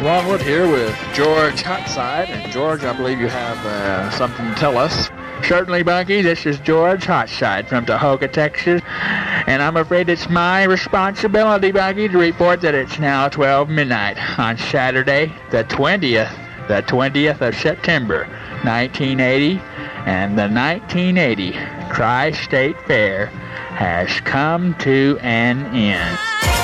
Longwood here with George Hotside. And George, I believe you have something to tell us. Certainly, Bucky. This is George Hotside from Tahoga, Texas. And I'm afraid it's my responsibility, Bucky, to report that it's now 12 midnight on Saturday, the 20th of September, 1980. And the 1980 Tri-State Fair has come to an end.